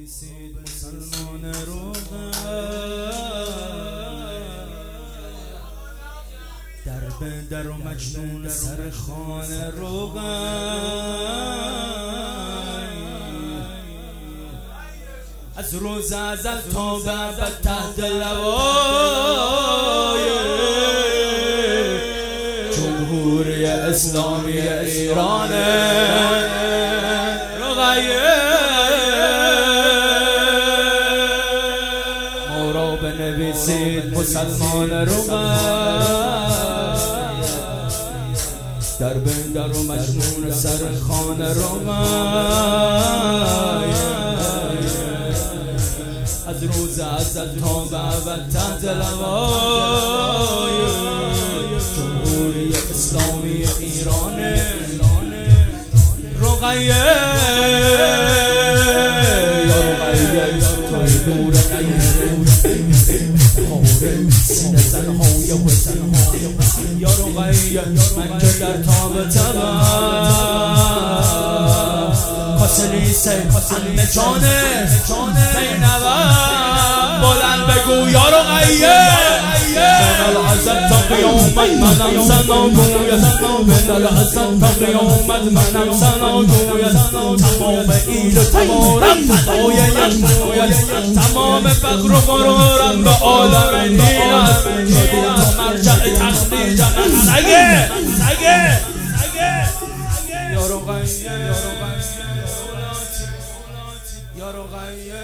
بنویسید مسلمان روغن در به در و مجنون سر خانه روغن از روز ازل تا به ابد تحت لوای جمهوری اسلامی ایران ما را بنویسید مسلمان روغن در به در و مجنون سر خانه روغن از روز ازل تا به ابد تحت لوای جمهوری اسلامی ایران رقیه یا رقیه توی دور سینه زنهای وطنهای یا رقیه من که در تاب تبم خاصلی سه همه جانه زینبم بلند بگو یا رقیه من الحسن تا قیامت منم سناگویت من الحسن تا قیامت منم سناگویت تمام ایل و تمارم فدای یک مویت تمام فقر و غرورم به عالم دین است تا مرجع تخلیج من سگه یا رقیه یا رقیه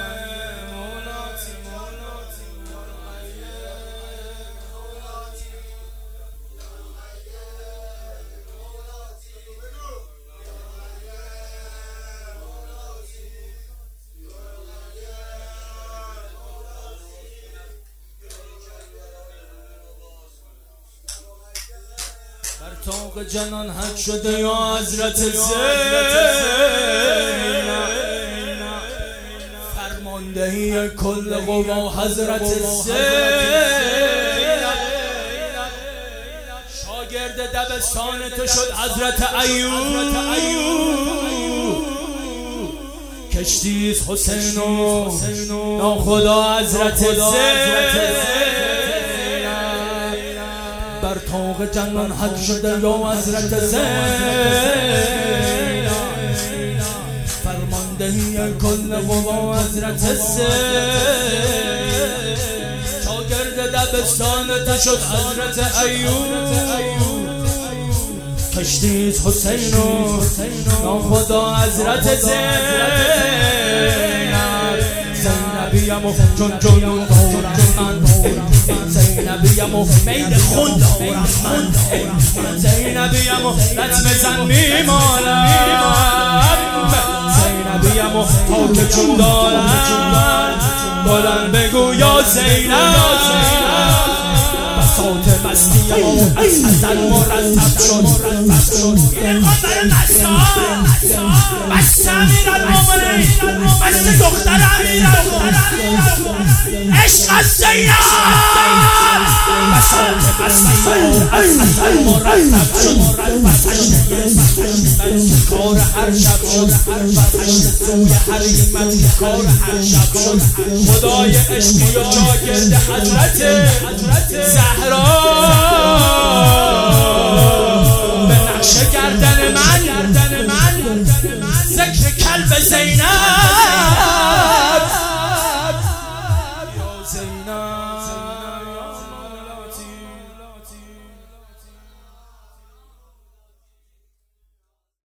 بر طاق جنان حق شده یا حضرت زینب فرماندهی کل قوا حضرت زینب شاگرد دبستان تو شد حضرت ایوب کشتیز حسین و ناخدا حضرت زینب بر طاق جنان حق شده یا حضرت زینب فرماندهی کل قوا حضرت زینب شاگرد دبستان تو شد حضرت ایوب کشتیز حسین و ناخدا حضرت زینب زینبیم و چون جنون دورم من زینبیم و میل خون دارم من زینبیم و رتم زن میمالم زینبیم و تا که چون دارم بلند بگو یا زینب بساط مستیم و ازل مرتب شد این قدر مستان مست امیر المومنین مست دختر امیر عشق از زینب بساط مستیم و ازل مرتب شد کار هر شب شد سوی حریمت کار هر شب شد خدای عشقی و شاگرد حضرت زهرا به نقش گردن من ذکر کلب زینب